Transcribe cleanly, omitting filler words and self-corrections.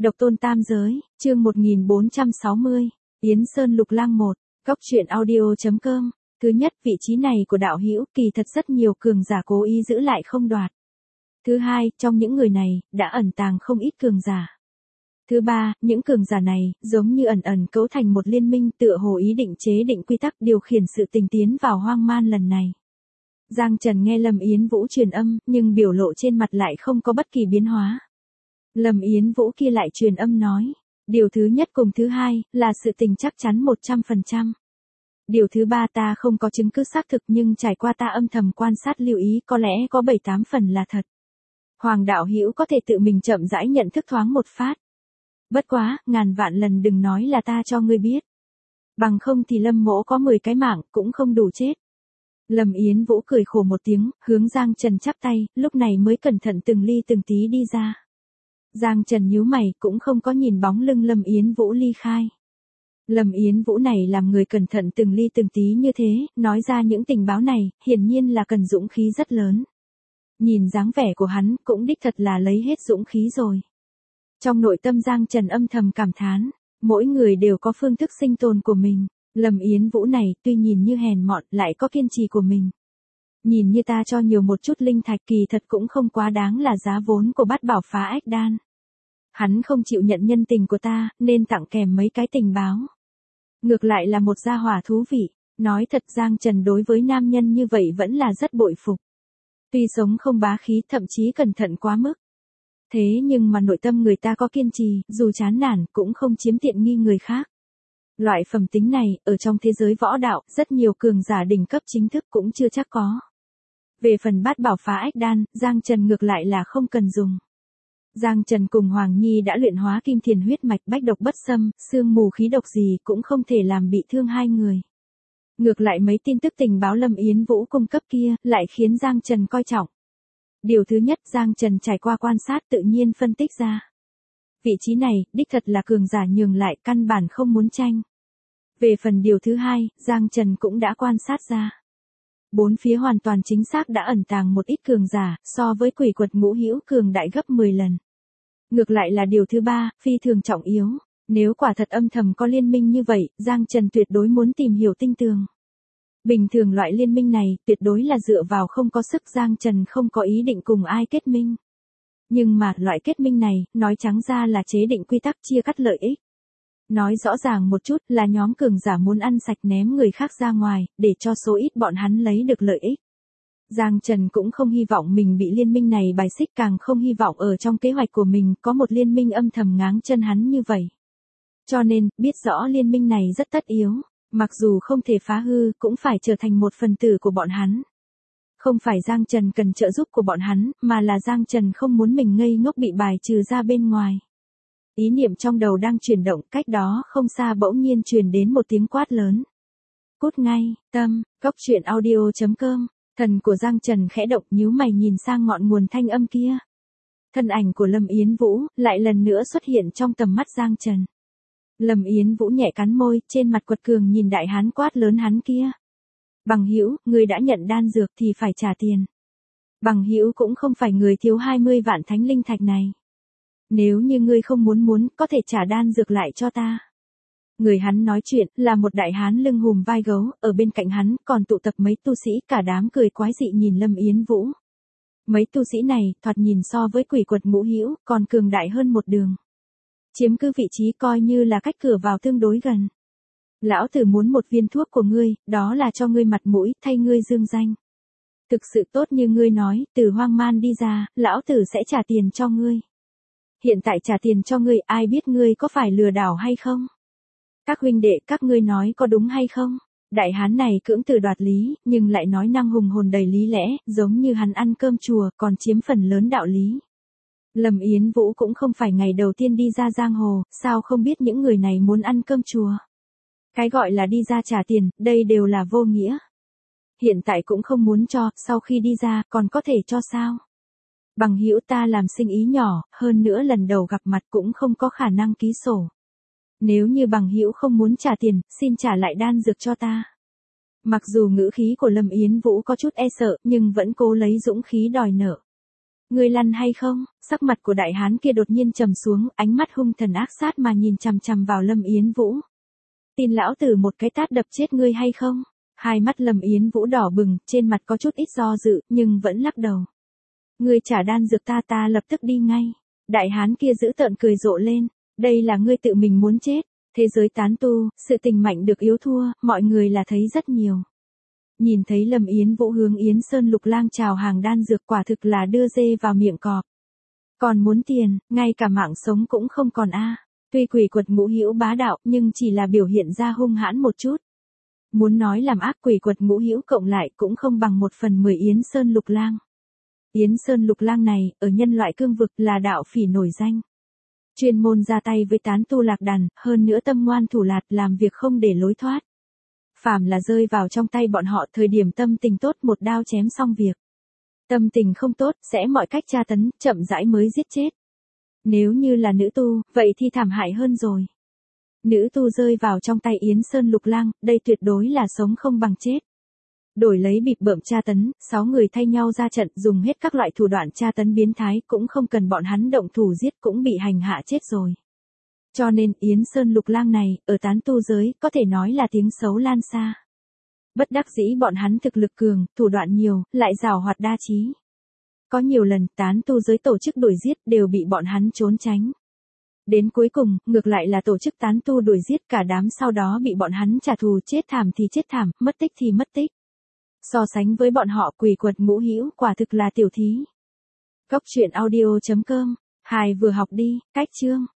Độc tôn tam giới, chương 1460, Yến Sơn Lục Lang 1, Góc truyện audio.com. Thứ nhất, vị trí này của đạo hữu kỳ thật rất nhiều cường giả cố ý giữ lại không đoạt. Thứ hai, trong những người này, đã ẩn tàng không ít cường giả. Thứ ba, những cường giả này, giống như ẩn ẩn cấu thành một liên minh tựa hồ ý định chế định quy tắc điều khiển sự tình tiến vào hoang man lần này. Giang Trần nghe Lâm Yến Vũ truyền âm, nhưng biểu lộ trên mặt lại không có bất kỳ biến hóa. Lâm Yến Vũ kia lại truyền âm nói, điều thứ nhất cùng thứ hai, là sự tình chắc chắn 100%. Điều thứ ba ta không có chứng cứ xác thực nhưng trải qua ta âm thầm quan sát lưu ý có lẽ có 7-8 phần là thật. Hoàng đạo hữu có thể tự mình chậm rãi nhận thức thoáng một phát. Bất quá, ngàn vạn lần đừng nói là ta cho ngươi biết. Bằng không thì Lâm mỗ có 10 cái mạng cũng không đủ chết. Lâm Yến Vũ cười khổ một tiếng, hướng Giang Trần chắp tay, lúc này mới cẩn thận từng ly từng tí đi ra. Giang Trần nhíu mày cũng không có nhìn bóng lưng Lâm Yến Vũ ly khai. Lâm Yến Vũ này làm người cẩn thận từng ly từng tí như thế, nói ra những tình báo này, hiển nhiên là cần dũng khí rất lớn. Nhìn dáng vẻ của hắn cũng đích thật là lấy hết dũng khí rồi. Trong nội tâm Giang Trần âm thầm cảm thán, mỗi người đều có phương thức sinh tồn của mình. Lâm Yến Vũ này tuy nhìn như hèn mọn lại có kiên trì của mình. Nhìn như ta cho nhiều một chút linh thạch kỳ thật cũng không quá đáng là giá vốn của bát bảo phá ách đan. Hắn không chịu nhận nhân tình của ta nên tặng kèm mấy cái tình báo. Ngược lại là một gia hỏa thú vị, nói thật Giang Trần đối với nam nhân như vậy vẫn là rất bội phục. Tuy sống không bá khí thậm chí cẩn thận quá mức. Thế nhưng mà nội tâm người ta có kiên trì, dù chán nản cũng không chiếm tiện nghi người khác. Loại phẩm tính này, ở trong thế giới võ đạo, rất nhiều cường giả đỉnh cấp chính thức cũng chưa chắc có. Về phần bát bảo phá ách đan, Giang Trần ngược lại là không cần dùng. Giang Trần cùng Hoàng Nhi đã luyện hóa kim thiền huyết mạch bách độc bất xâm, xương mù khí độc gì cũng không thể làm bị thương hai người. Ngược lại mấy tin tức tình báo Lâm Yến Vũ cung cấp kia, lại khiến Giang Trần coi trọng. Điều thứ nhất Giang Trần trải qua quan sát tự nhiên phân tích ra. Vị trí này, đích thật là cường giả nhường lại căn bản không muốn tranh. Về phần điều thứ hai, Giang Trần cũng đã quan sát ra. Bốn phía hoàn toàn chính xác đã ẩn tàng một ít cường giả, so với quỷ quật Ngũ Hữu cường đại gấp 10 lần. Ngược lại là điều thứ ba, phi thường trọng yếu. Nếu quả thật âm thầm có liên minh như vậy, Giang Trần tuyệt đối muốn tìm hiểu tinh tường. Bình thường loại liên minh này, tuyệt đối là dựa vào không có sức Giang Trần không có ý định cùng ai kết minh. Nhưng mà, loại kết minh này, nói trắng ra là chế định quy tắc chia cắt lợi ích. Nói rõ ràng một chút là nhóm cường giả muốn ăn sạch ném người khác ra ngoài, để cho số ít bọn hắn lấy được lợi ích. Giang Trần cũng không hy vọng mình bị liên minh này bài xích, càng không hy vọng ở trong kế hoạch của mình có một liên minh âm thầm ngáng chân hắn như vậy. Cho nên, biết rõ liên minh này rất tất yếu, mặc dù không thể phá hư cũng phải trở thành một phần tử của bọn hắn. Không phải Giang Trần cần trợ giúp của bọn hắn, mà là Giang Trần không muốn mình ngây ngốc bị bài trừ ra bên ngoài. Ý niệm trong đầu đang chuyển động, cách đó không xa bỗng nhiên truyền đến một tiếng quát lớn. Cút ngay, tâm, góc truyện audio.com, thần của Giang Trần khẽ động nhíu mày nhìn sang ngọn nguồn thanh âm kia. Thân ảnh của Lâm Yến Vũ, lại lần nữa xuất hiện trong tầm mắt Giang Trần. Lâm Yến Vũ nhẹ cắn môi, trên mặt quật cường nhìn đại hán quát lớn hắn kia. Bằng hữu, người đã nhận đan dược thì phải trả tiền. Bằng hữu cũng không phải người thiếu 20 vạn thánh linh thạch này. Nếu như ngươi không muốn, có thể trả đan dược lại cho ta. Người hắn nói chuyện, là một đại hán lưng hùm vai gấu, ở bên cạnh hắn, còn tụ tập mấy tu sĩ, cả đám cười quái dị nhìn Lâm Yến Vũ. Mấy tu sĩ này, thoạt nhìn so với quỷ quật Ngũ Hữu, còn cường đại hơn một đường. Chiếm cứ vị trí coi như là cách cửa vào tương đối gần. Lão tử muốn một viên thuốc của ngươi, đó là cho ngươi mặt mũi, thay ngươi dương danh. Thực sự tốt như ngươi nói, từ hoang man đi ra, lão tử sẽ trả tiền cho ngươi. Hiện tại trả tiền cho ngươi, ai biết ngươi có phải lừa đảo hay không? Các huynh đệ, các ngươi nói có đúng hay không? Đại hán này cưỡng từ đoạt lý, nhưng lại nói năng hùng hồn đầy lý lẽ, giống như hắn ăn cơm chùa, còn chiếm phần lớn đạo lý. Lâm Yến Vũ cũng không phải ngày đầu tiên đi ra giang hồ, sao không biết những người này muốn ăn cơm chùa? Cái gọi là đi ra trả tiền, đây đều là vô nghĩa. Hiện tại cũng không muốn cho, sau khi đi ra, còn có thể cho sao? Bằng hữu ta làm sinh ý nhỏ, hơn nữa lần đầu gặp mặt cũng không có khả năng ký sổ. Nếu như bằng hữu không muốn trả tiền, xin trả lại đan dược cho ta. Mặc dù ngữ khí của Lâm Yến Vũ có chút e sợ, nhưng vẫn cố lấy dũng khí đòi nợ. Ngươi lăn hay không? Sắc mặt của đại hán kia đột nhiên trầm xuống, ánh mắt hung thần ác sát mà nhìn chằm chằm vào Lâm Yến Vũ. Tin lão tử một cái tát đập chết ngươi hay không? Hai mắt Lâm Yến Vũ đỏ bừng, trên mặt có chút ít do dự, nhưng vẫn lắc đầu. Ngươi trả đan dược ta lập tức đi ngay. Đại hán kia giữ tợn cười rộ lên. Đây là ngươi tự mình muốn chết. Thế giới tán tu, sự tình mạnh được yếu thua, mọi người là thấy rất nhiều. Nhìn thấy Lâm Yến Vũ hướng Yến Sơn Lục Lang chào hàng đan dược, quả thực là đưa dê vào miệng cọp. Còn muốn tiền, ngay cả mạng sống cũng không còn a. Tuy quỷ quật Ngũ Hữu bá đạo, nhưng chỉ là biểu hiện ra hung hãn một chút. Muốn nói làm ác, quỷ quật Ngũ Hữu cộng lại cũng không bằng 1/10 Yến Sơn Lục Lang. Yến Sơn Lục Lang này, ở nhân loại cương vực là đạo phỉ nổi danh. Chuyên môn ra tay với tán tu lạc đàn, hơn nữa tâm ngoan thủ lạt, làm việc không để lối thoát. Phàm là rơi vào trong tay bọn họ, thời điểm tâm tình tốt một đao chém xong việc. Tâm tình không tốt, sẽ mọi cách tra tấn, chậm rãi mới giết chết. Nếu như là nữ tu, vậy thì thảm hại hơn rồi. Nữ tu rơi vào trong tay Yến Sơn Lục Lang, đây tuyệt đối là sống không bằng chết. Đổi lấy bịp bợm tra tấn, 6 người thay nhau ra trận, dùng hết các loại thủ đoạn tra tấn biến thái, cũng không cần bọn hắn động thủ giết cũng bị hành hạ chết rồi. Cho nên Yến Sơn Lục Lang này, ở tán tu giới, có thể nói là tiếng xấu lan xa. Bất đắc dĩ bọn hắn thực lực cường, thủ đoạn nhiều, lại giàu hoạt đa trí. Có nhiều lần tán tu giới tổ chức đuổi giết đều bị bọn hắn trốn tránh. Đến cuối cùng, ngược lại là tổ chức tán tu đuổi giết cả đám, sau đó bị bọn hắn trả thù, chết thảm thì chết thảm, mất tích thì mất tích. So sánh với bọn họ, quỷ quật Ngũ Hữu quả thực là tiểu thí. Góc truyện audio.com. Hài vừa học đi, cách chương.